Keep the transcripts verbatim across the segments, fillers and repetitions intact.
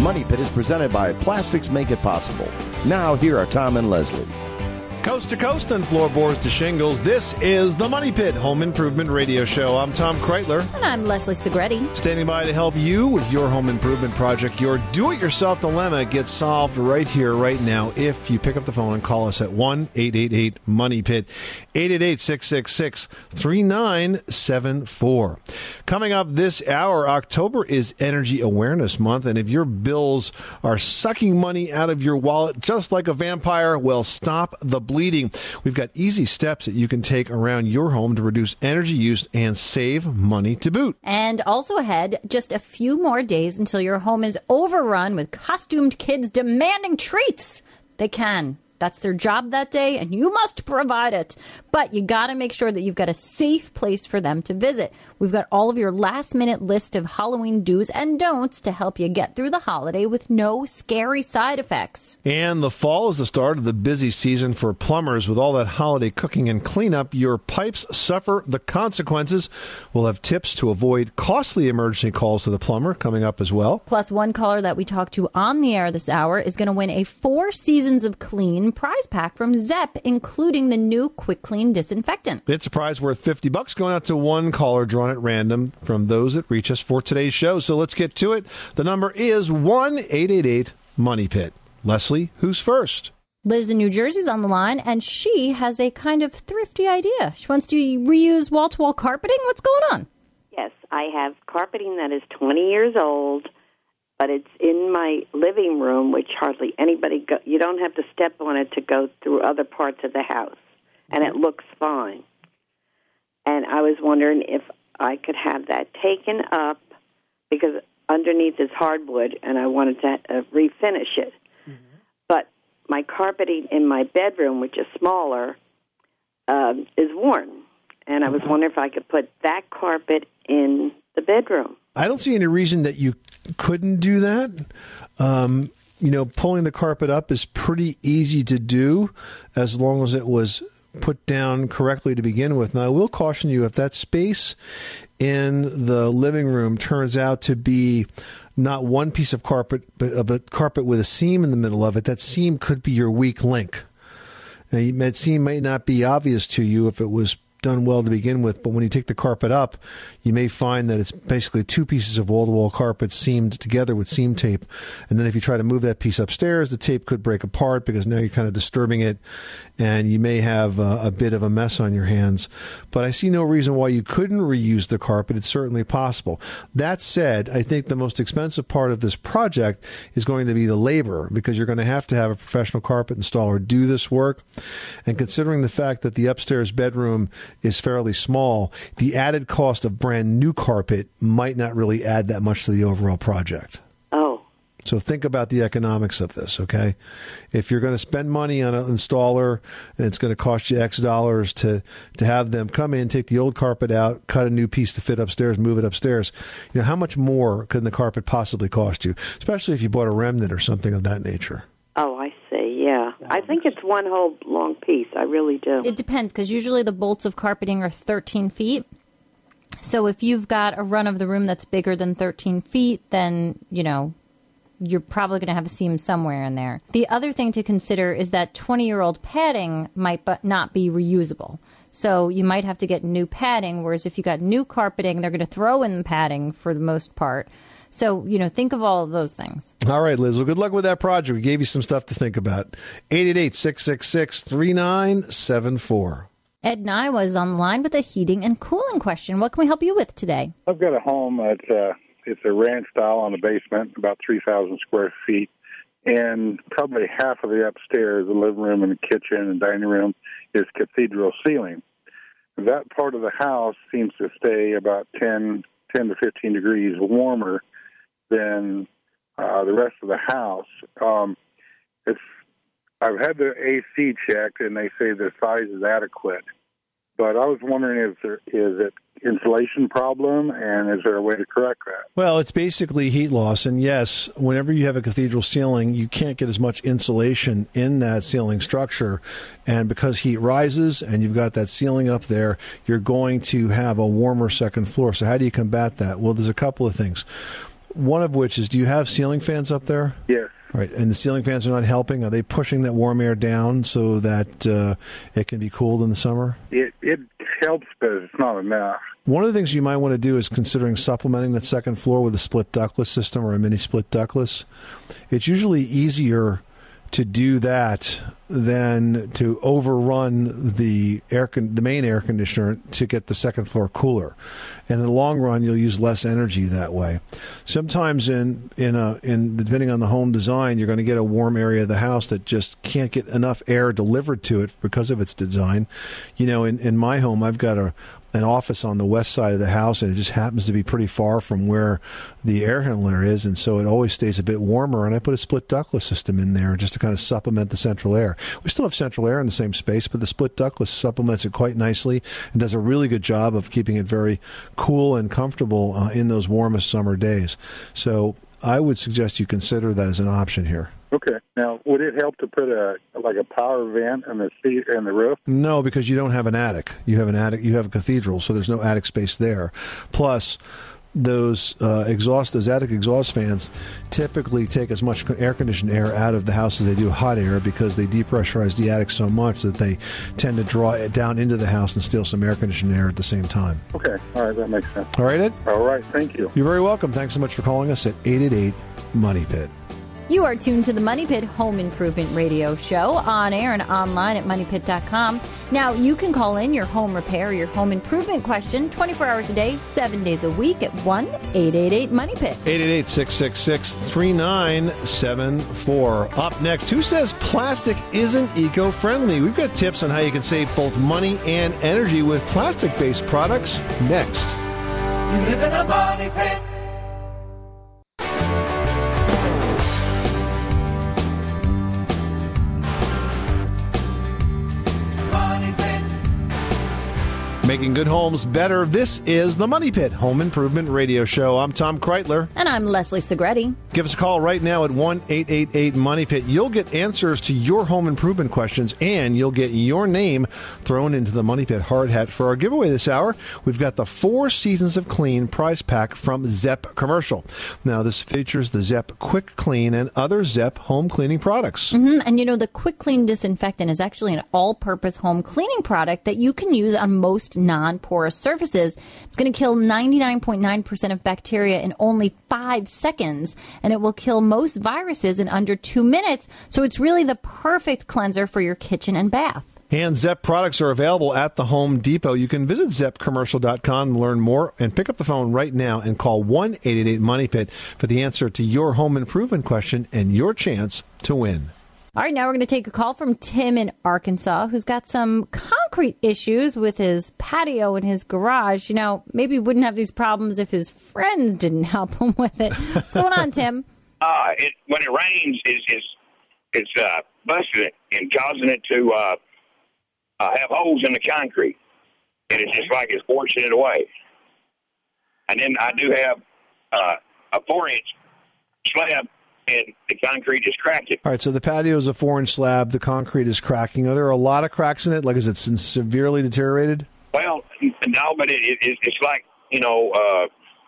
Money Pit is presented by Plastics Make It Possible. Now, here are Tom and Leslie. Coast to coast and floorboards to shingles, this is the Money Pit Home Improvement Radio Show. I'm Tom Kreitler. And I'm Leslie Segretti. Standing by to help you with your home improvement project. Your do-it-yourself dilemma gets solved right here, right now, if you pick up the phone and call us at one eight eight eight money pit, eight eight eight, six six six, three nine seven four. Coming up this hour, October is Energy Awareness Month, and if your bills are sucking money out of your wallet just like a vampire, well, stop the bleeding. We've got easy steps that you can take around your home to reduce energy use and save money to boot. And also ahead, just a few more days until your home is overrun with costumed kids demanding treats. They can. That's their job that day, and you must provide it. But you got to make sure that you've got a safe place for them to visit. We've got all of your last-minute list of Halloween do's and don'ts to help you get through the holiday with no scary side effects. And the fall is the start of the busy season for plumbers. With all that holiday cooking and cleanup, your pipes suffer the consequences. We'll have tips to avoid costly emergency calls to the plumber coming up as well. Plus, one caller that we talked to on the air this hour is going to win a Four Seasons of Clean prize pack from Zep, including the new Quick Clean disinfectant. It's a prize worth fifty bucks going out to one caller drawn at random from those that reach us for today's show. So let's get to it. The number is one eight eight eight money pit. Leslie, who's first? Liz in New Jersey's on the line, and she has a kind of thrifty idea. She wants to reuse wall-to-wall carpeting. What's going on? Yes, I have carpeting that is twenty years old, but it's in my living room, which hardly anybody go. You don't have to step on it to go through other parts of the house, and it looks fine. And I was wondering if I could have that taken up, because underneath is hardwood, and I wanted to uh, refinish it. Mm-hmm. But my carpeting in my bedroom, which is smaller, um, is worn, and I was wondering if I could put that carpet in the bedroom. I don't see any reason that you couldn't do that. Um, you know, pulling the carpet up is pretty easy to do as long as it was put down correctly to begin with. Now, I will caution you, if that space in the living room turns out to be not one piece of carpet, but a carpet with a seam in the middle of it, that seam could be your weak link. Now, that seam might not be obvious to you if it was done well to begin with, but when you take the carpet up, you may find that it's basically two pieces of wall-to-wall carpet seamed together with seam tape. And then if you try to move that piece upstairs, the tape could break apart because now you're kind of disturbing it, and you may have a, a bit of a mess on your hands. But I see no reason why you couldn't reuse the carpet. It's certainly possible. That said, I think the most expensive part of this project is going to be the labor, because you're going to have to have a professional carpet installer do this work. And considering the fact that the upstairs bedroom is fairly small, the added cost of brand new carpet might not really add that much to the overall project. Oh. So think about the economics of this, okay? If you're going to spend money on an installer and it's going to cost you X dollars to, to have them come in, take the old carpet out, cut a new piece to fit upstairs, move it upstairs, you know, how much more could the carpet possibly cost you, especially if you bought a remnant or something of that nature? Oh, I see, yeah. I think it's one whole long piece. I really do. It depends, because usually the bolts of carpeting are thirteen feet. So if you've got a run of the room that's bigger than thirteen feet, then, you know, you're probably going to have a seam somewhere in there. The other thing to consider is that twenty-year-old padding might but not be reusable. So you might have to get new padding, whereas if you got new carpeting, they're going to throw in the padding for the most part. So, you know, think of all of those things. All right, Liz. Well, good luck with that project. We gave you some stuff to think about. eight eight eight, six six six, three nine seven four. Ed Nye is on the line with a heating and cooling question. What can we help you with today? I've got a home that's uh, it's a ranch style on the basement, about three thousand square feet, and probably half of the upstairs, the living room and the kitchen and dining room, is cathedral ceiling. That part of the house seems to stay about ten, ten to fifteen degrees warmer than uh, the rest of the house. Um, it's I've had the A C checked, and they say the size is adequate. But I was wondering, is there is it insulation problem, and is there a way to correct that? Well, it's basically heat loss, and yes, whenever you have a cathedral ceiling, you can't get as much insulation in that ceiling structure, and because heat rises and you've got that ceiling up there, you're going to have a warmer second floor. So how do you combat that? Well, there's a couple of things. One of which is, do you have ceiling fans up there? Yes. Right, and the ceiling fans are not helping. Are they pushing that warm air down so that uh, it can be cooled in the summer? It it helps, but it's not enough. One of the things you might want to do is considering supplementing that second floor with a split ductless system or a mini split ductless. It's usually easier to do that than to overrun the air con- the main air conditioner to get the second floor cooler. And in the long run, you'll use less energy that way. Sometimes in in a in depending on the home design, you're going to get a warm area of the house that just can't get enough air delivered to it because of its design. You know, in, in my home, I've got a an office on the west side of the house, and it just happens to be pretty far from where the air handler is, and so it always stays a bit warmer, and I put a split ductless system in there just to kind of supplement the central air. We still have central air in the same space, but the split ductless supplements it quite nicely and does a really good job of keeping it very cool and comfortable uh, in those warmest summer days. So I would suggest you consider that as an option here. Okay. Now, would it help to put a like a power vent in the seat and the roof? No, because you don't have an attic. You have an attic. You have a cathedral, so there's no attic space there. Plus, those uh, exhaust, those attic exhaust fans, typically take as much air conditioned air out of the house as they do hot air because they depressurize the attic so much that they tend to draw it down into the house and steal some air conditioned air at the same time. Okay. All right. That makes sense. All right, Ed? All right. Thank you. You're very welcome. Thanks so much for calling us at eight eight eight, MONEY PIT. You are tuned to the Money Pit Home Improvement Radio Show on air and online at money pit dot com. Now, you can call in your home repair, your home improvement question twenty-four hours a day, seven days a week at one eight eight eight money pit. eight eight eight, six six six, three nine seven four. Up next, who says plastic isn't eco-friendly? We've got tips on how you can save both money and energy with plastic-based products next. You live in a money pit. Making good homes better. This is the Money Pit Home Improvement Radio Show. I'm Tom Kreitler. And I'm Leslie Segretti. Give us a call right now at one eight eight eight money pit. You'll get answers to your home improvement questions, and you'll get your name thrown into the Money Pit hard hat. For our giveaway this hour, we've got the Four Seasons of Clean prize pack from Zep Commercial. Now, this features the Zep Quick Clean and other Zep home cleaning products. Mm-hmm. And you know, the Quick Clean Disinfectant is actually an all-purpose home cleaning product that you can use on most non-porous surfaces. It's going to kill ninety-nine point nine percent of bacteria in only five seconds, and it will kill most viruses in under two minutes. So it's really the perfect cleanser for your kitchen and bath. And Zep products are available at the Home Depot. You can visit zep commercial dot com and learn more, and pick up the phone right now and call one eight eight eight money pit for the answer to your home improvement question and your chance to win. All right, now we're going to take a call from Tim in Arkansas, who's got some concrete issues with his patio and his garage. You know, maybe he wouldn't have these problems if his friends didn't help him with it. What's going on, Tim? Uh, it, when it rains, it's, it's, it's uh, busting it and causing it to uh, uh, have holes in the concrete. And it's just like it's forcing it away. And then I do have uh, a four-inch slab, and the concrete is cracking. All right, so the patio is a four-inch slab. The concrete is cracking. Are there a lot of cracks in it? Like, is it severely deteriorated? Well, no, but it, it, it's like, you know, uh,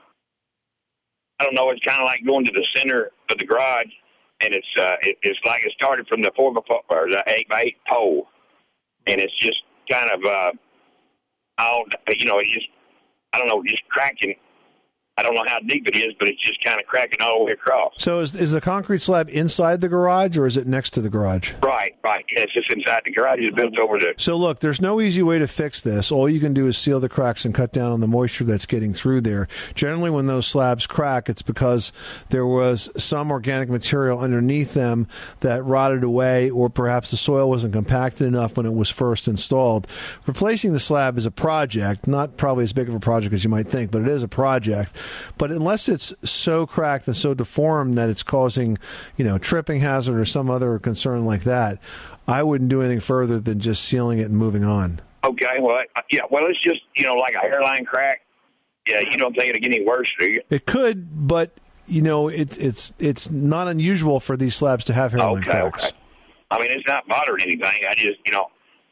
I don't know, it's kind of like going to the center of the garage, and it's uh, it, it's like it started from the four by four, or the eight by eight pole, and it's just kind of, uh, all, you know, it just, I don't know, just cracking. I don't know how deep it is, but it's just kind of cracking all the way across. So is is the concrete slab inside the garage, or is it next to the garage? Right, right. Yeah, it's just inside the garage. It's built over the... So look, there's no easy way to fix this. All you can do is seal the cracks and cut down on the moisture that's getting through there. Generally, when those slabs crack, it's because there was some organic material underneath them that rotted away, or perhaps the soil wasn't compacted enough when it was first installed. Replacing the slab is a project, not probably as big of a project as you might think, but it is a project. But unless it's so cracked and so deformed that it's causing, you know, tripping hazard or some other concern like that, I wouldn't do anything further than just sealing it and moving on. Okay, well, yeah, well, it's just, you know, like a hairline crack. Yeah, you don't think it'll get any worse, do you? It could, but, you know, it, it's it's not unusual for these slabs to have hairline okay, cracks. Okay. I mean, it's not bothering anything. I just, you know,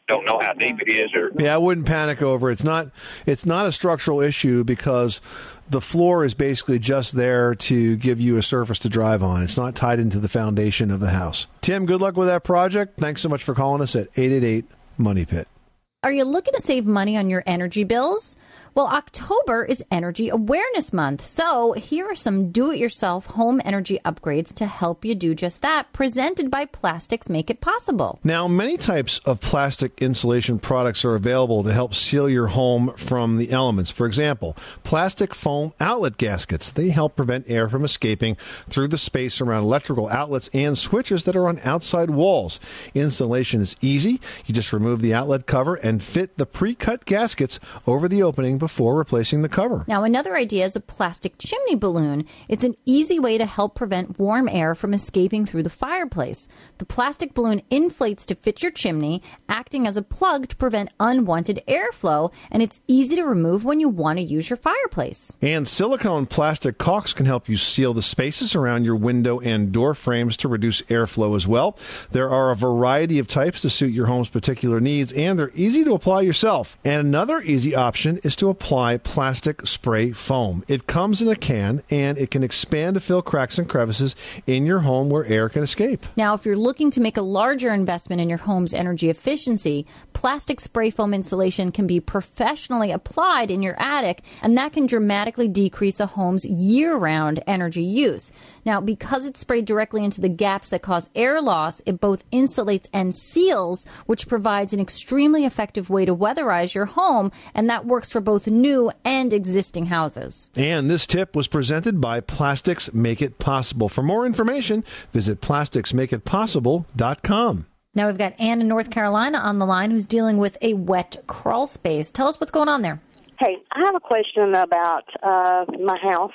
don't know how deep it is. Or Yeah, I wouldn't panic over it. It's not, it's not a structural issue because the floor is basically just there to give you a surface to drive on. It's not tied into the foundation of the house. Tim, good luck with that project. Thanks so much for calling us at eight eight eight, Money Pit. Are you looking to save money on your energy bills? Well, October is Energy Awareness Month, so here are some do-it-yourself home energy upgrades to help you do just that, presented by Plastics Make It Possible. Now, many types of plastic insulation products are available to help seal your home from the elements. For example, plastic foam outlet gaskets. They help prevent air from escaping through the space around electrical outlets and switches that are on outside walls. Installation is easy. You just remove the outlet cover and fit the pre-cut gaskets over the opening before replacing the cover. Now, another idea is a plastic chimney balloon. It's an easy way to help prevent warm air from escaping through the fireplace. The plastic balloon inflates to fit your chimney, acting as a plug to prevent unwanted airflow, and it's easy to remove when you want to use your fireplace. And silicone plastic caulks can help you seal the spaces around your window and door frames to reduce airflow as well. There are a variety of types to suit your home's particular needs, and they're easy to apply yourself. And another easy option is to apply plastic spray foam. It comes in a can, and it can expand to fill cracks and crevices in your home where air can escape. Now, if you're looking to make a larger investment in your home's energy efficiency, plastic spray foam insulation can be professionally applied in your attic, and that can dramatically decrease a home's year-round energy use. Now, because it's sprayed directly into the gaps that cause air loss, it both insulates and seals, which provides an extremely effective way to weatherize your home, and that works for both new and existing houses. And this tip was presented by Plastics Make It Possible. For more information, visit plastics make it possible dot com. Now we've got Ann in North Carolina on the line who's dealing with a wet crawl space. Tell us what's going on there. Hey, I have a question about uh, my house.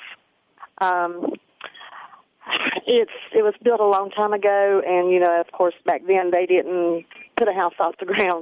Um, it's it was built a long time ago, and, you know, of course, back then they didn't put a house off the ground.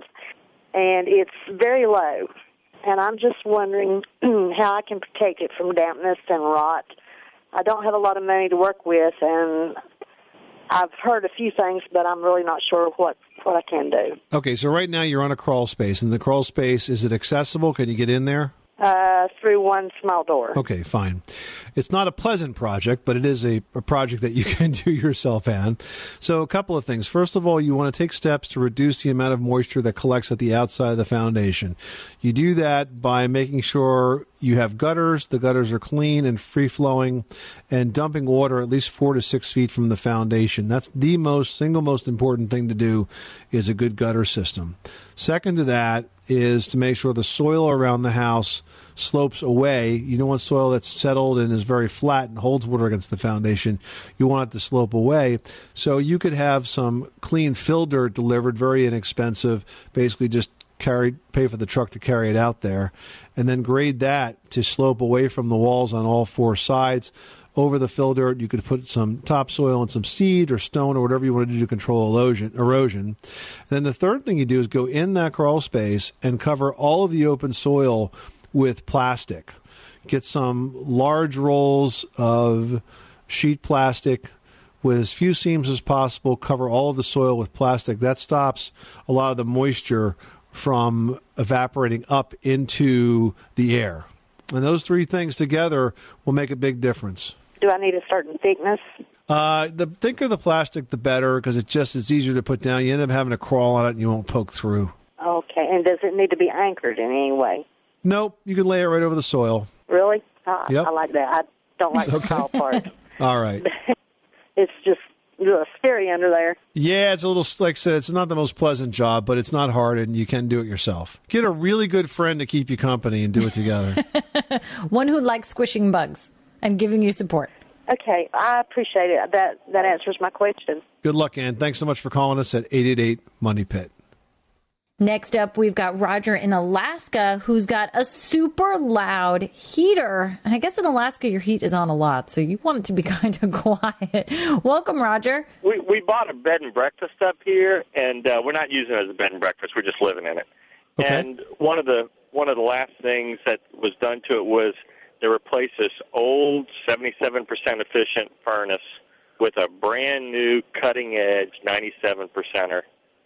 And it's very low. And I'm just wondering how I can protect it from dampness and rot. I don't have a lot of money to work with, and I've heard a few things, but I'm really not sure what, what I can do. Okay, so right now you're on a crawl space, and the crawl space, is it accessible? Can you get in there? Uh, through one small door. Okay, fine. It's not a pleasant project, but it is a, a project that you can do yourself, Ann. So a couple of things. First of all, you want to take steps to reduce the amount of moisture that collects at the outside of the foundation. You do that by making sure you have gutters, the gutters are clean and free-flowing, and dumping water at least four to six feet from the foundation. That's the most, single most important thing to do is a good gutter system. Second to that is to make sure the soil around the house slopes away. You don't want soil that's settled and is very flat and holds water against the foundation. You want it to slope away. So you could have some clean fill dirt delivered, very inexpensive, basically just carry, pay for the truck to carry it out there, and then grade that to slope away from the walls on all four sides. Over the fill dirt, you could put some topsoil and some seed or stone or whatever you want to do to control erosion. erosion. And then the third thing you do is go in that crawl space and cover all of the open soil with plastic. Get some large rolls of sheet plastic with as few seams as possible. Cover all of the soil with plastic. That stops a lot of the moisture from evaporating up into the air. And those three things together will make a big difference. Do I need a certain thickness? Uh, the thicker the plastic, the better, because it just it's easier to put down. You end up having to crawl on it, and you won't poke through. Okay, and does it need to be anchored in any way? Nope, you can lay it right over the soil. Really? Uh, Yep. I like that. I don't like the tall part. All right. It's just ugh, scary under there. Yeah, it's a little, like I said, it's not the most pleasant job, but it's not hard, and you can do it yourself. Get a really good friend to keep you company and do it together. One who likes squishing bugs and giving you support. Okay, I appreciate it. That that answers my question. Good luck, Ann. Thanks so much for calling us at eight eight eight, Money Pit. Next up, we've got Roger in Alaska who's got a super loud heater. And I guess in Alaska, your heat is on a lot, so you want it to be kind of quiet. Welcome, Roger. We we bought a bed and breakfast up here, and uh, we're not using it as a bed and breakfast. We're just living in it. Okay. And one of the one of the last things that was done to it was they replaced this old seventy-seven percent efficient furnace with a brand new cutting edge ninety-seven percenter.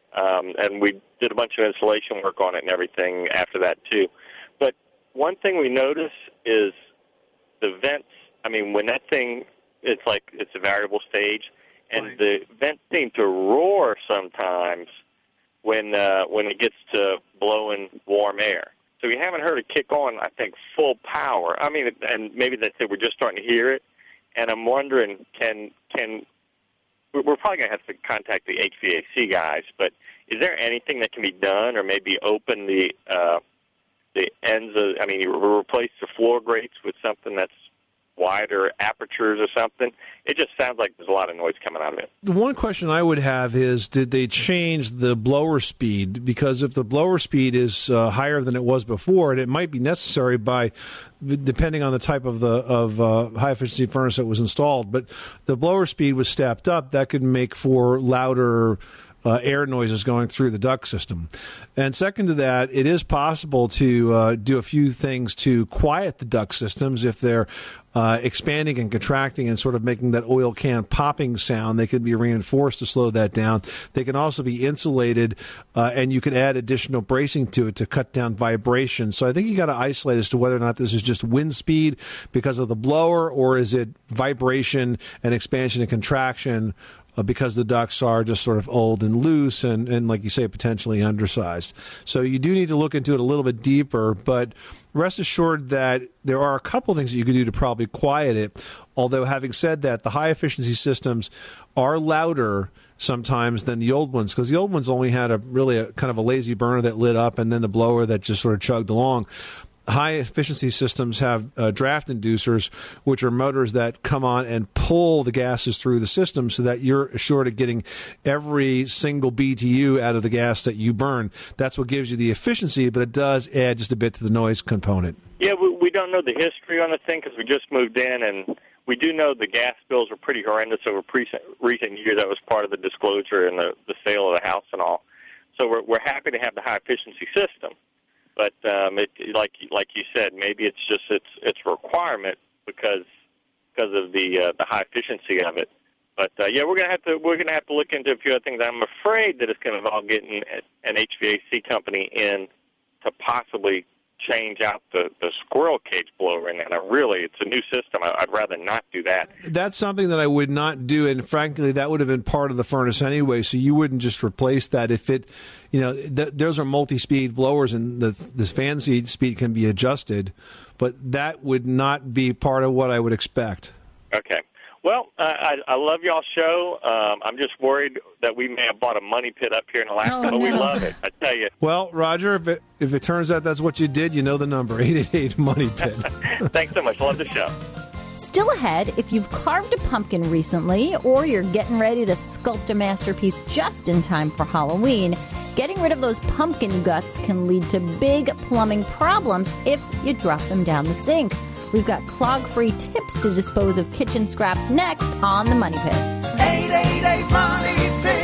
Um, and we did a bunch of installation work on it and everything after that, too. But one thing we notice is the vents. I mean, when that thing, it's like it's a variable stage, and right. the vents seem to roar sometimes when uh, when it gets to blowing warm air. So we haven't heard it kick on, I think, full power. I mean, and maybe that's it. We're just starting to hear it. And I'm wondering, can can we're probably going to have to contact the H V A C guys, but is there anything that can be done, or maybe open the uh, the ends of, I mean, you replace the floor grates with something that's wider apertures or something? It just sounds like there's a lot of noise coming out of it. The one question I would have is, did they change the blower speed? Because if the blower speed is uh, higher than it was before, and it might be necessary by, depending on the type of the of uh, high efficiency furnace that was installed, but the blower speed was stepped up, that could make for louder Uh, air noises going through the duct system. And second to that, it is possible to uh, do a few things to quiet the duct systems if they're uh, expanding and contracting and sort of making that oil can popping sound. They could be reinforced to slow that down. They can also be insulated, uh, and you can add additional bracing to it to cut down vibration. So I think you got to isolate as to whether or not this is just wind speed because of the blower, or is it vibration and expansion and contraction because the ducts are just sort of old and loose and, and, like you say, potentially undersized. So you do need to look into it a little bit deeper, but rest assured that there are a couple of things that you could do to probably quiet it. Although, having said that, the high-efficiency systems are louder sometimes than the old ones, because the old ones only had a really a, kind of a lazy burner that lit up and then the blower that just sort of chugged along. High-efficiency systems have uh, draft inducers, which are motors that come on and pull the gases through the system so that you're assured of getting every single B T U out of the gas that you burn. That's what gives you the efficiency, but it does add just a bit to the noise component. Yeah, we, we don't know the history on the thing because we just moved in, and we do know the gas bills were pretty horrendous over recent, recent years. That was part of the disclosure and the, the sale of the house and all. So we're, we're happy to have the high-efficiency system. But um, it, like like you said, maybe it's just its its requirement because because of the uh, the high efficiency of it. But uh, yeah, we're gonna have to we're gonna have to look into a few other things. I'm afraid that it's going to involve getting an H V A C company in to possibly change out the, the squirrel cage blower in there. Now, really, it's a new system. I, I'd rather not do that. That's something that I would not do, and frankly, that would have been part of the furnace anyway, so you wouldn't just replace that. If it, you know, th- those are multi-speed blowers, and the, the fan speed can be adjusted, but that would not be part of what I would expect. Okay. Well, uh, I, I love y'all's show. Um, I'm just worried that we may have bought a money pit up here in Alaska, oh, but no. we love it. I tell you. Well, Roger, if it, if it turns out that's what you did, you know the number, eight eight eight money pit. Thanks so much. Love the show. Still ahead, if you've carved a pumpkin recently or you're getting ready to sculpt a masterpiece just in time for Halloween, getting rid of those pumpkin guts can lead to big plumbing problems if you drop them down the sink. We've got clog-free tips to dispose of kitchen scraps next on The Money Pit. eight eight eight money pit.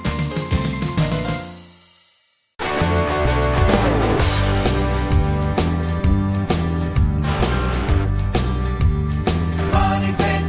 Money Pit.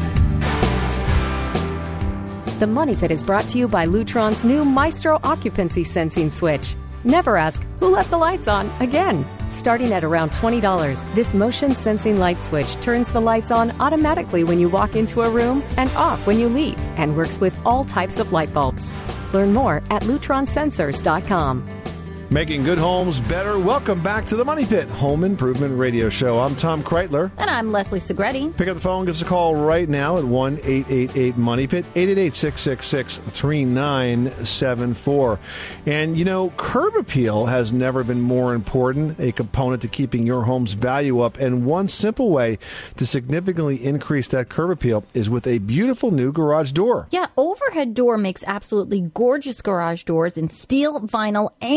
The Money Pit is brought to you by Lutron's new Maestro occupancy sensing switch. Never ask, who left the lights on again? Starting at around twenty dollars, this motion-sensing light switch turns the lights on automatically when you walk into a room and off when you leave, and works with all types of light bulbs. Learn more at lutron sensors dot com. Making good homes better. Welcome back to the Money Pit Home Improvement Radio Show. I'm Tom Kreitler. And I'm Leslie Segretti. Pick up the phone, give us a call right now at one eight eight eight money pit, eight eight eight, six six six, three nine seven four. And, you know, curb appeal has never been more important, a component to keeping your home's value up. And one simple way to significantly increase that curb appeal is with a beautiful new garage door. Yeah, Overhead Door makes absolutely gorgeous garage doors in steel, vinyl, and wood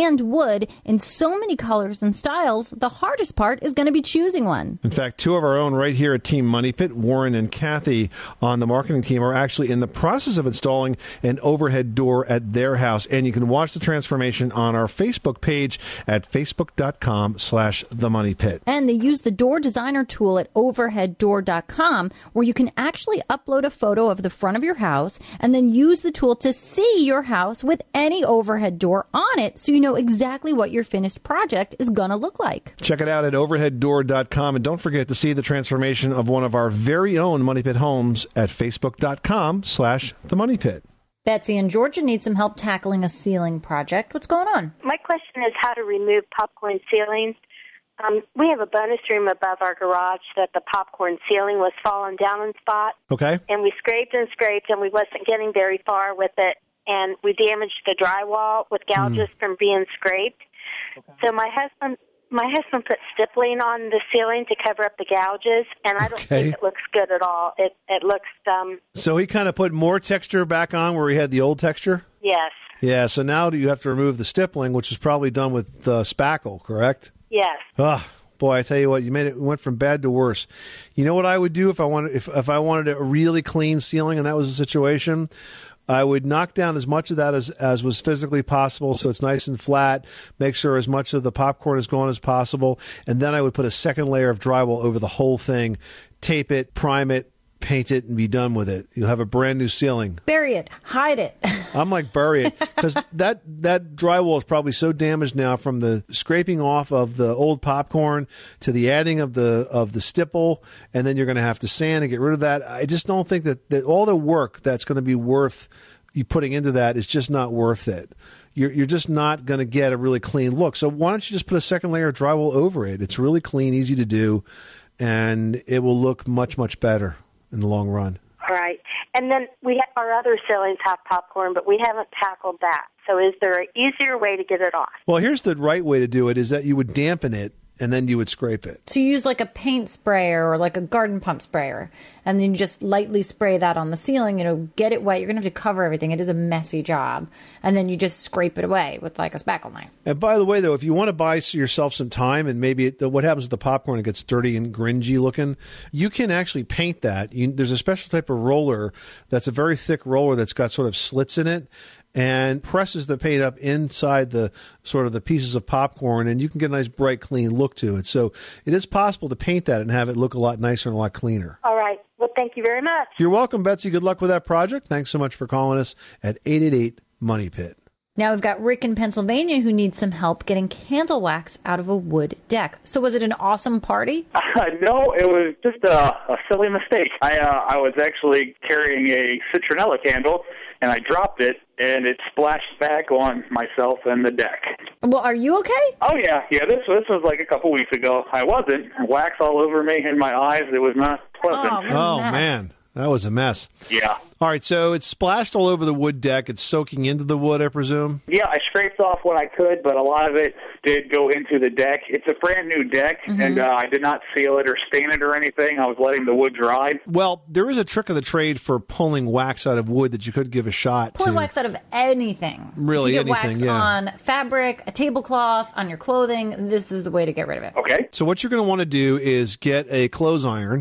wood in so many colors and styles, the hardest part is going to be choosing one. In fact, two of our own right here at Team Money Pit, Warren and Kathy on the marketing team, are actually in the process of installing an overhead door at their house. And you can watch the transformation on our Facebook page at facebook.com slash the money pit. And they use the door designer tool at overhead door dot com, where you can actually upload a photo of the front of your house and then use the tool to see your house with any overhead door on it, so you know exactly what your finished project is going to look like. Check it out at overhead door dot com, and don't forget to see the transformation of one of our very own Money Pit homes at facebook.com slash the money pit. Betsy in Georgia needs some help tackling a ceiling project. What's going on? My question is how to remove popcorn ceilings. Um, we have a bonus room above our garage that the popcorn ceiling was falling down in spot. Okay. And we scraped and scraped, and we wasn't getting very far with it. And we damaged the drywall with gouges mm. from being scraped. Okay. So my husband my husband put stippling on the ceiling to cover up the gouges, and I don't okay. think it looks good at all. It it looks... Um, so he kind of put more texture back on where he had the old texture? Yes. Yeah, so now you have to remove the stippling, which is probably done with uh, spackle, correct? Yes. Oh, boy, I tell you what, you made it went from bad to worse. You know what I would do if I wanted if, if I wanted a really clean ceiling and that was the situation? I would knock down as much of that as, as was physically possible so it's nice and flat, make sure as much of the popcorn is gone as possible, and then I would put a second layer of drywall over the whole thing, tape it, prime it, paint it, and be done with it. You'll have a brand new ceiling. Bury it. Hide it. I'm like, bury it. Because that, that drywall is probably so damaged now from the scraping off of the old popcorn to the adding of the of the stipple, and then you're going to have to sand and get rid of that. I just don't think that, that all the work that's going to be worth you putting into that is just not worth it. You're, you're just not going to get a really clean look. So why don't you just put a second layer of drywall over it? It's really clean, easy to do, and it will look much, much better in the long run. All right. And then we have, our other ceilings have popcorn, but we haven't tackled that. So is there an easier way to get it off? Well, here's the right way to do it, is that you would dampen it, and then you would scrape it. So you use like a paint sprayer or like a garden pump sprayer, and then you just lightly spray that on the ceiling, you know, get it wet. You're going to have to cover everything. It is a messy job. And then you just scrape it away with like a spackle knife. And by the way, though, if you want to buy yourself some time, and maybe it, what happens with the popcorn, it gets dirty and gringy looking, you can actually paint that. You, there's a special type of roller that's a very thick roller that's got sort of slits in it, and presses the paint up inside the sort of the pieces of popcorn, and you can get a nice, bright, clean look to it. So it is possible to paint that and have it look a lot nicer and a lot cleaner. All right. Well, thank you very much. You're welcome, Betsy. Good luck with that project. Thanks so much for calling us at eight eight eight, money pit. Now we've got Rick in Pennsylvania who needs some help getting candle wax out of a wood deck. So was it an awesome party? Uh, no, it was just a, a silly mistake. I uh, I was actually carrying a citronella candle, and I dropped it, and it splashed back on myself and the deck. Well, are you okay? Oh, yeah. Yeah, this, this was like a couple weeks ago. I wasn't. Wax all over me in my eyes. It was not pleasant. Oh, oh man. That was a mess. Yeah. All right, so it's splashed all over the wood deck. It's soaking into the wood, I presume? Yeah, I scraped off what I could, but a lot of it did go into the deck. It's a brand new deck, mm-hmm. and uh, I did not seal it or stain it or anything. I was letting the wood dry. Well, there is a trick of the trade for pulling wax out of wood that you could give a shot Pull to. wax out of anything. Really, you get anything, wax yeah. on fabric, a tablecloth, on your clothing. This is the way to get rid of it. Okay. So what you're going to want to do is get a clothes iron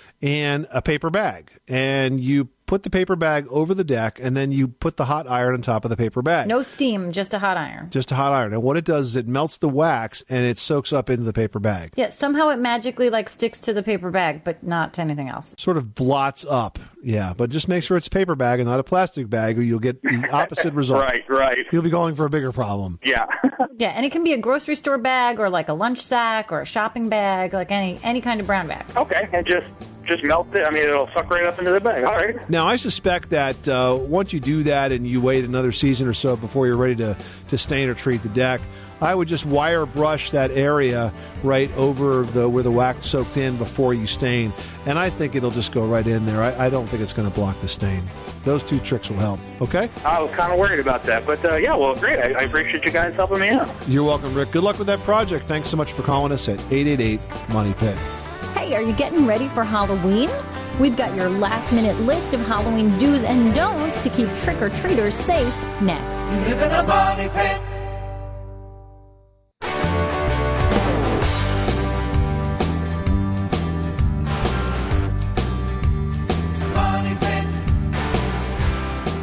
and a paper bag, and you put the paper bag over the deck, and then you put the hot iron on top of the paper bag. No steam, just a hot iron. Just a hot iron. And what it does is it melts the wax, and it soaks up into the paper bag. Yeah, somehow it magically like sticks to the paper bag, but not to anything else. Sort of blots up, yeah. But just make sure it's a paper bag and not a plastic bag, or you'll get the opposite result. Right, right. You'll be going for a bigger problem. Yeah. Yeah, and it can be a grocery store bag or like a lunch sack or a shopping bag, like any any kind of brown bag. Okay, and just just melt it. I mean, it'll suck right up into the bag. All right. Now, I suspect that uh, once you do that and you wait another season or so before you're ready to, to stain or treat the deck, I would just wire brush that area right over the where the wax soaked in before you stain, and I think it'll just go right in there. I, I don't think it's going to block the stain. Those two tricks will help, okay? I was kind of worried about that, but uh, yeah, well, great. I, I appreciate you guys helping me out. You're welcome, Rick. Good luck with that project. Thanks so much for calling us at eight eight eight, money pit. Hey, are you getting ready for Halloween? We've got your last-minute list of Halloween do's and don'ts to keep trick-or-treaters safe next. You live in a money pit.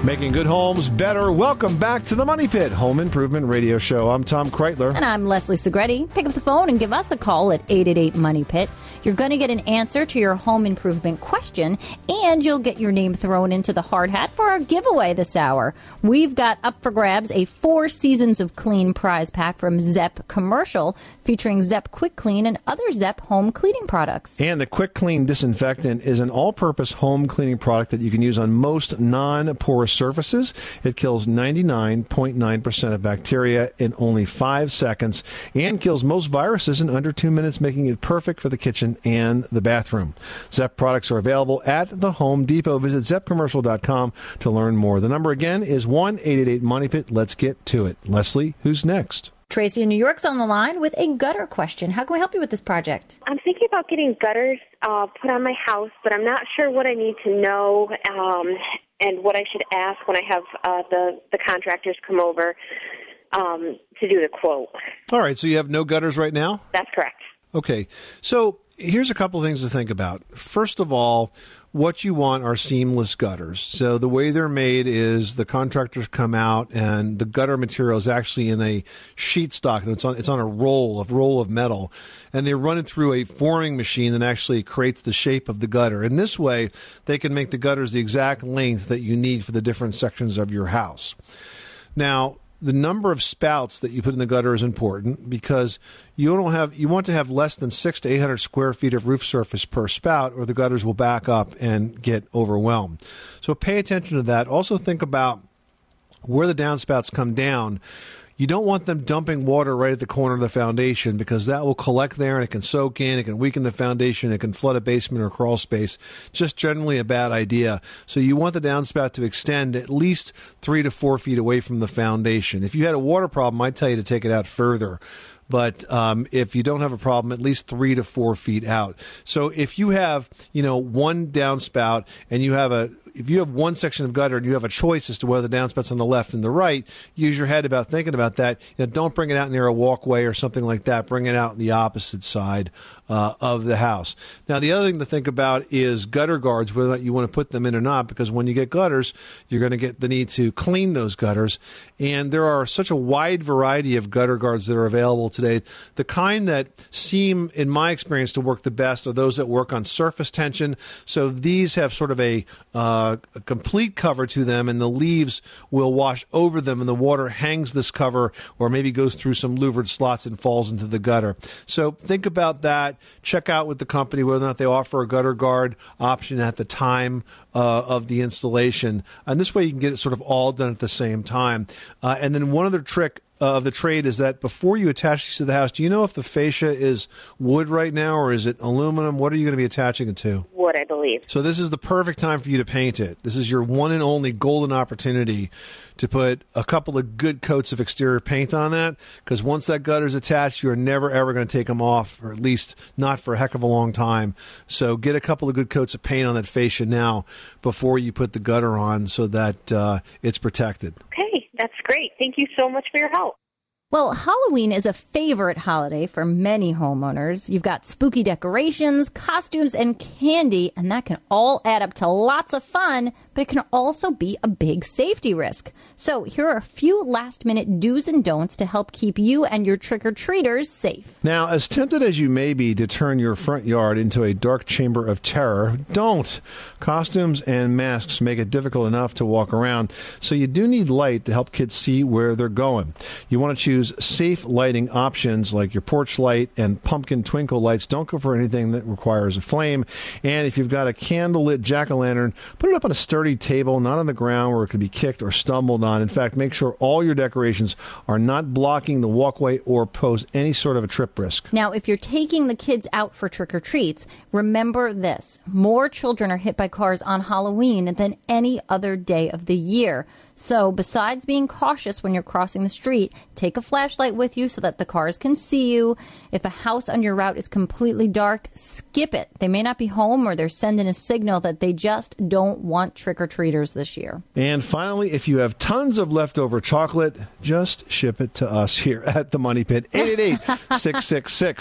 Making good homes better. Welcome back to the Money Pit Home Improvement Radio Show. I'm Tom Kreitler. And I'm Leslie Segretti. Pick up the phone and give us a call at eight eight eight, money pit. You're going to get an answer to your home improvement question, and you'll get your name thrown into the hard hat for our giveaway this hour. We've got up for grabs a Four Seasons of Clean prize pack from Zep Commercial, featuring Zep Quick Clean and other Zep home cleaning products. And the Quick Clean Disinfectant is an all-purpose home cleaning product that you can use on most non-porous surfaces. It kills ninety-nine point nine percent of bacteria in only five seconds and kills most viruses in under two minutes, making it perfect for the kitchen and the bathroom. Zep products are available at the Home Depot. Visit zep commercial dot com to learn more. The number again is one eight eight eight, money pit. Let's get to it. Leslie, who's next? Tracy in New York's on the line with a gutter question. How can we help you with this project? I'm thinking about getting gutters uh, put on my house, but I'm not sure what I need to know um, and what I should ask when I have uh, the, the contractors come over um, to do the quote. All right, so you have no gutters right now? That's correct. Okay, so here's a couple of things to think about. First of all, what you want are seamless gutters. So the way they're made is the contractors come out and the gutter material is actually in a sheet stock, and it's on it's on a roll of roll of metal, and they run it through a forming machine that actually creates the shape of the gutter. And this way, they can make the gutters the exact length that you need for the different sections of your house. Now, the number of spouts that you put in the gutter is important because you don't have you want to have less than six to eight hundred square feet of roof surface per spout, or the gutters will back up and get overwhelmed. So pay attention to that. Also think about where the downspouts come down. You don't want them dumping water right at the corner of the foundation because that will collect there and it can soak in, it can weaken the foundation, it can flood a basement or crawl space. Just generally a bad idea. So you want the downspout to extend at least three to four feet away from the foundation. If you had a water problem, I'd tell you to take it out further. But um, if you don't have a problem, at least three to four feet out. So if you have, you know, one downspout and you have a, if you have one section of gutter and you have a choice as to whether the downspouts on the left and the right, use your head about thinking about that. You know, don't bring it out near a walkway or something like that. Bring it out on the opposite side uh, of the house. Now, the other thing to think about is gutter guards, whether or not you want to put them in or not, because when you get gutters, you're going to get the need to clean those gutters. And there are such a wide variety of gutter guards that are available today. The kind that seem, in my experience, to work the best are those that work on surface tension. So these have sort of a, uh, a complete cover to them, and the leaves will wash over them, and the water hangs this cover or maybe goes through some louvered slots and falls into the gutter. So think about that. Check out with the company whether or not they offer a gutter guard option at the time uh, of the installation. And this way you can get it sort of all done at the same time. Uh, and then one other trick Uh, of the trade is that before you attach these to the house, do you know if the fascia is wood right now or is it aluminum? What are you going to be attaching it to? Wood, I believe. So this is the perfect time for you to paint it. This is your one and only golden opportunity to put a couple of good coats of exterior paint on that, because once that gutter is attached, you're never, ever going to take them off, or at least not for a heck of a long time. So get a couple of good coats of paint on that fascia now before you put the gutter on so that uh, it's protected. Okay, that's great. Thank you so much for your help. Well, Halloween is a favorite holiday for many homeowners. You've got spooky decorations, costumes, and candy, and that can all add up to lots of fun, but it can also be a big safety risk. So here are a few last-minute do's and don'ts to help keep you and your trick-or-treaters safe. Now, as tempted as you may be to turn your front yard into a dark chamber of terror, don't. Costumes and masks make it difficult enough to walk around, so you do need light to help kids see where they're going. You want to choose safe lighting options like your porch light and pumpkin twinkle lights. Don't go for anything that requires a flame. And if you've got a candle-lit jack-o'-lantern, put it up on a sturdy table, not on the ground where it could be kicked or stumbled on. In fact, make sure all your decorations are not blocking the walkway or pose any sort of a trip risk. Now, if you're taking the kids out for trick-or-treats, remember this. More children are hit by cars on Halloween than any other day of the year. So besides being cautious when you're crossing the street, take a flashlight with you so that the cars can see you. If a house on your route is completely dark, skip it. They may not be home, or they're sending a signal that they just don't want trick-or-treaters this year. And finally, if you have tons of leftover chocolate, just ship it to us here at the Money Pit. eight eight eight, six six six,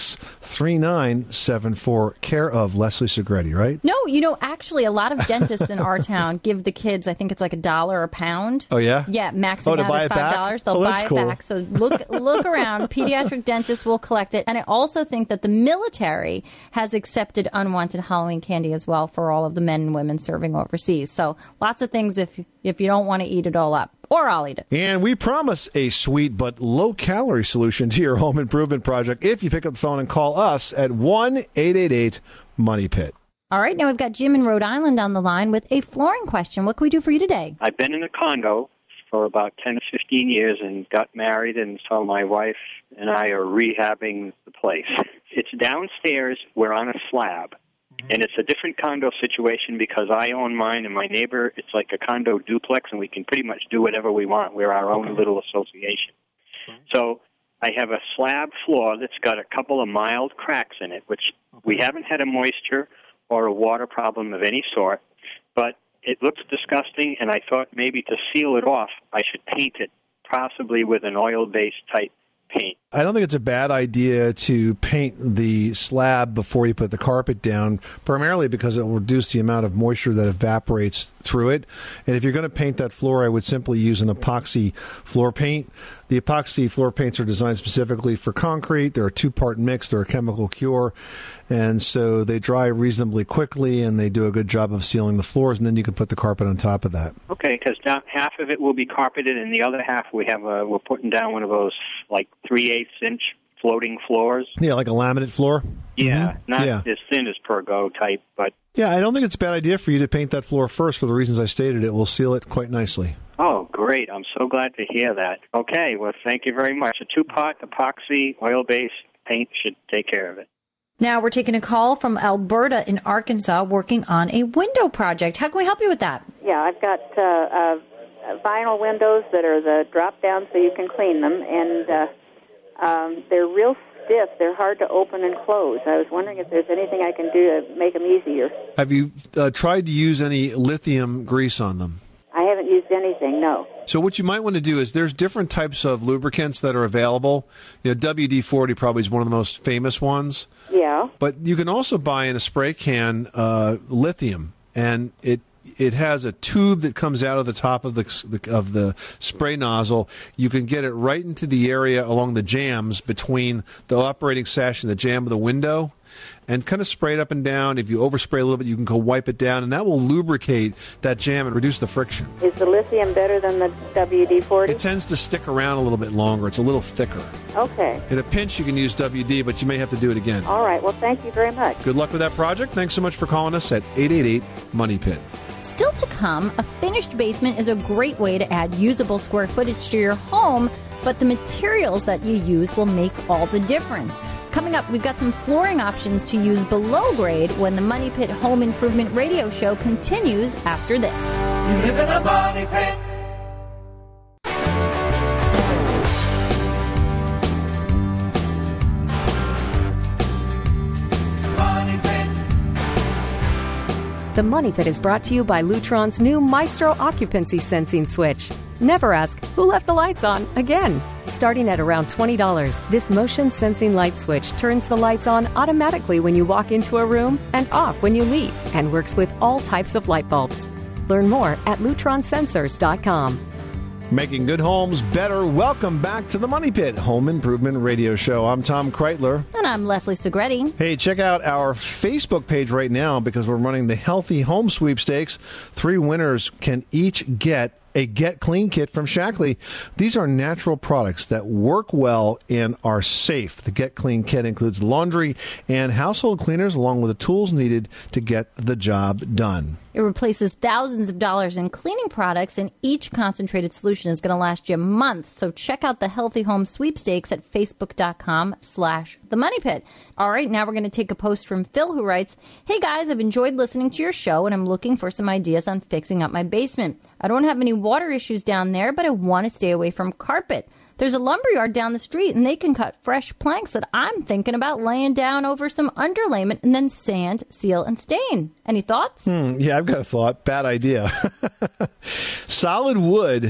three nine seven four, care of Leslie Segretti, right? No, you know, actually, a lot of dentists in our town give the kids, I think it's like a dollar a pound. Oh, yeah? Yeah, maxing Oh, to out buy at it five back? dollars. They'll Oh, buy that's it cool. back. So look look around. Pediatric dentists will collect it. And I also think that the military has accepted unwanted Halloween candy as well for all of the men and women serving overseas. So lots of things if if you don't want to eat it all up. Or I'll eat it. And we promise a sweet but low-calorie solution to your home improvement project if you pick up the phone and call us at one eight eight eight money pit. All right, now we've got Jim in Rhode Island on the line with a flooring question. What can we do for you today? I've been in a condo for about ten to fifteen years and got married, and so my wife and I are rehabbing the place. It's downstairs. We're on a slab. And it's a different condo situation because I own mine and my neighbor, it's like a condo duplex, and we can pretty much do whatever we want. We're our own little association. So I have a slab floor that's got a couple of mild cracks in it, which we haven't had a moisture or a water problem of any sort, but it looks disgusting, and I thought maybe to seal it off, I should paint it, possibly with an oil-based type paint. I don't think it's a bad idea to paint the slab before you put the carpet down, primarily because it will reduce the amount of moisture that evaporates through it. And if you're going to paint that floor, I would simply use an epoxy floor paint. The epoxy floor paints are designed specifically for concrete. They're a two-part mix. They're a chemical cure. And so they dry reasonably quickly, and they do a good job of sealing the floors, and then you can put the carpet on top of that. Okay, because half of it will be carpeted, and the other half we have a, we're putting down one of those like three-eighths inch floating floors. Yeah, like a laminate floor? Yeah, Mm-hmm. not yeah. as thin as Pergo type, but... Yeah, I don't think it's a bad idea for you to paint that floor first for the reasons I stated. It will seal it quite nicely. Oh, great. I'm so glad to hear that. Okay, well, thank you very much. A two-pot epoxy oil-based paint should take care of it. Now we're taking a call from Alberta in Arkansas working on a window project. How can we help you with that? Yeah, I've got uh, uh, vinyl windows that are the drop-down so you can clean them, and uh, um, they're real stiff. They're hard to open and close. I was wondering if there's anything I can do to make them easier. Have you uh, tried to use any lithium grease on them? I haven't used anything, no. So what you might want to do is there's different types of lubricants that are available. You know, W D forty probably is one of the most famous ones. Yeah. But you can also buy in a spray can uh, lithium, and it it has a tube that comes out of the top of the, the of the spray nozzle. You can get it right into the area along the jambs between the operating sash and the jamb of the window, and kind of spray it up and down. If you overspray a little bit, you can go wipe it down, and that will lubricate that jam and reduce the friction. Is the lithium better than the W D forty? It tends to stick around a little bit longer. It's a little thicker. Okay. In a pinch, you can use W D, but you may have to do it again. All right. Well, thank you very much. Good luck with that project. Thanks so much for calling us at eight eight eight money pit. Still to come, a finished basement is a great way to add usable square footage to your home, but the materials that you use will make all the difference. Coming up, we've got some flooring options to use below grade when the Money Pit Home Improvement Radio Show continues after this. You live in a money pit. The Money Pit is brought to you by Lutron's new Maestro occupancy sensing switch. Never ask, who left the lights on again? Starting at around twenty dollars, this motion sensing light switch turns the lights on automatically when you walk into a room and off when you leave, and works with all types of light bulbs. Learn more at lutron sensors dot com. Making good homes better. Welcome back to the Money Pit Home Improvement Radio Show. I'm Tom Kreitler. And I'm Leslie Segretti. Hey, check out our Facebook page right now because we're running the Healthy Home Sweepstakes. Three winners can each get a Get Clean kit from Shaklee. These are natural products that work well and are safe. The Get Clean kit includes laundry and household cleaners along with the tools needed to get the job done. It replaces thousands of dollars in cleaning products, and each concentrated solution is going to last you months. So check out the Healthy Home Sweepstakes at facebook.com slash the Money Pit. All right, now we're going to take a post from Phil, who writes, "Hey guys, I've enjoyed listening to your show, and I'm looking for some ideas on fixing up my basement. I don't have any water issues down there, but I want to stay away from carpet. There's a lumberyard down the street, and they can cut fresh planks that I'm thinking about laying down over some underlayment and then sand, seal, and stain. Any thoughts?" Hmm, yeah, I've got a thought. Bad idea. Solid wood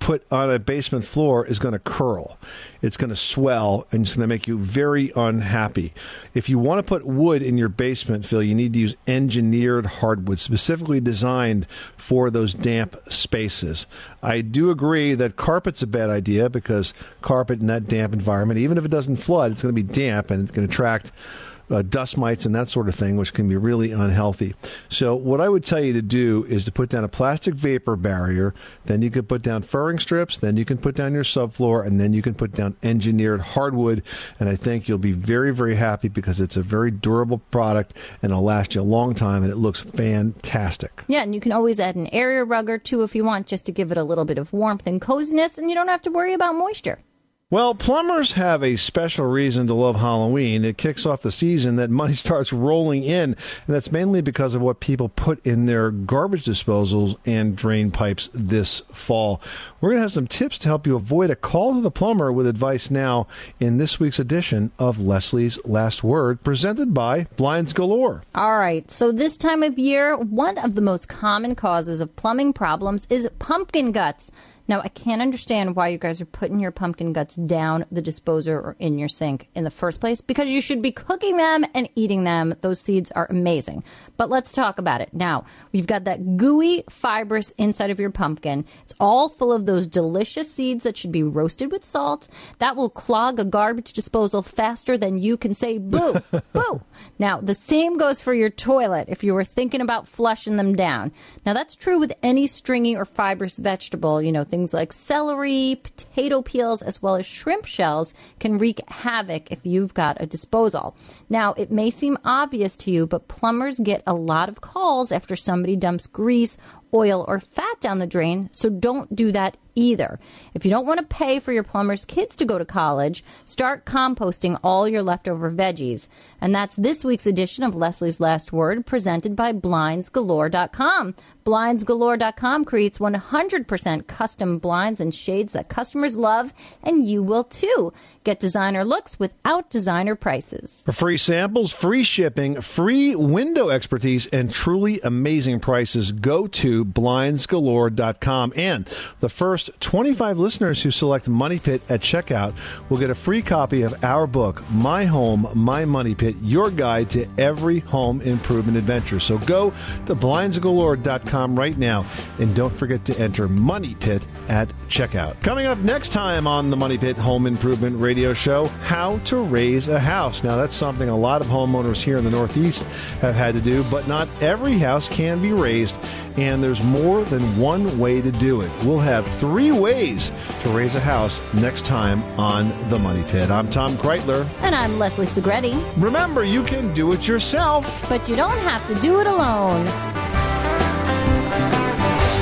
put on a basement floor is going to curl. It's going to swell, and it's going to make you very unhappy. If you want to put wood in your basement, Phil, you need to use engineered hardwood, specifically designed for those damp spaces. I do agree that carpet's a bad idea because carpet in that damp environment, even if it doesn't flood, it's going to be damp and it's going to attract Uh, dust mites and that sort of thing, which can be really unhealthy. So what I would tell you to do is to put down a plastic vapor barrier, then you can put down furring strips, then you can put down your subfloor, and then you can put down engineered hardwood, and I think you'll be very, very happy because it's a very durable product, and it'll last you a long time, and it looks fantastic. Yeah, and you can always add an area rug or two if you want, just to give it a little bit of warmth and coziness, and you don't have to worry about moisture. Well, plumbers have a special reason to love Halloween. It kicks off the season that money starts rolling in, and that's mainly because of what people put in their garbage disposals and drain pipes this fall. We're going to have some tips to help you avoid a call to the plumber with advice now in this week's edition of Leslie's Last Word, presented by Blinds Galore. All right, so this time of year, one of the most common causes of plumbing problems is pumpkin guts. Now, I can't understand why you guys are putting your pumpkin guts down the disposer or in your sink in the first place, because you should be cooking them and eating them. Those seeds are amazing. But let's talk about it. Now, we've got that gooey, fibrous inside of your pumpkin. It's all full of those delicious seeds that should be roasted with salt. That will clog a garbage disposal faster than you can say boo, boo. Now, the same goes for your toilet if you were thinking about flushing them down. Now, that's true with any stringy or fibrous vegetable, you know, things Things like celery, potato peels, as well as shrimp shells can wreak havoc if you've got a disposal. Now, it may seem obvious to you, but plumbers get a lot of calls after somebody dumps grease, oil, or fat down the drain, so don't do that either. If you don't want to pay for your plumber's kids to go to college, start composting all your leftover veggies. And that's this week's edition of Leslie's Last Word, presented by Blinds Galore dot com. Blinds Galore dot com creates one hundred percent custom blinds and shades that customers love, and you will too. Get designer looks without designer prices. For free samples, free shipping, free window expertise, and truly amazing prices, go to Blinds Galore dot com. And the first twenty-five listeners who select Money Pit at checkout will get a free copy of our book, My Home, My Money Pit, your guide to every home improvement adventure. So go to Blinds Galore dot com right now, and don't forget to enter Money Pit at checkout. Coming up next time on the Money Pit Home Improvement Radio Show, how to raise a house. Now, that's something a lot of homeowners here in the Northeast have had to do, but not every house can be raised, and there's more than one way to do it. We'll have three ways to raise a house next time on The Money Pit. I'm Tom Kreitler. And I'm Leslie Segretti. Remember, you can do it yourself, but you don't have to do it alone.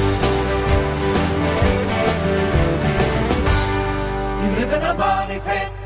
You live in a money pit.